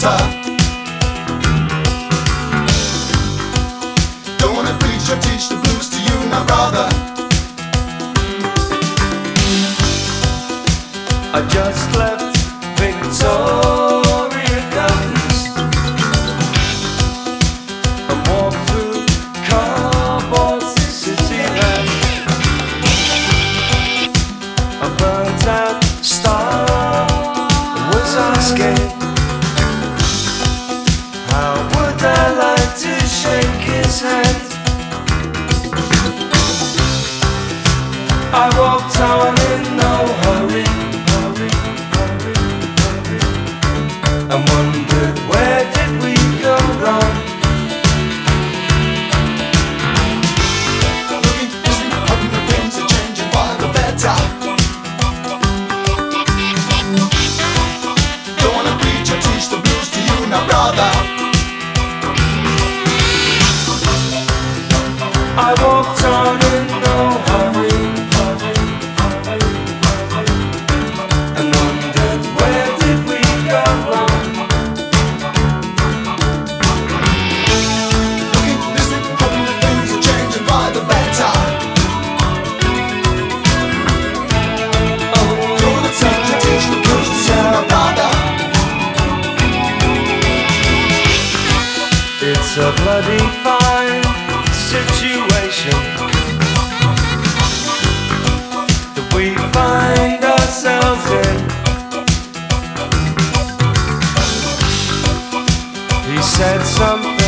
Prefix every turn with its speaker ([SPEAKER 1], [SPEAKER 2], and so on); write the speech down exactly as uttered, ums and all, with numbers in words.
[SPEAKER 1] better. Don't wanna preach or teach the blues to you now, brother.
[SPEAKER 2] I just left Victoria Gardens and walked through cardboard city land. I burnt out star and was asking, how would I like to shake his hand? I walked on in no hurry, and wondered, where did we go wrong?
[SPEAKER 1] Looking, listening, hoping that things are changing for the better. Don't wanna preach or teach the blues to you now, brother.
[SPEAKER 2] I walked on in no hurry, and wondered, where did we go wrong?
[SPEAKER 1] Looking, listening, hoping that things are changing for the better.
[SPEAKER 2] Oh,
[SPEAKER 1] Don't wanna preach or teach the blues to you now, brother.
[SPEAKER 2] it's a bloody fine situation that we find ourselves in. He said something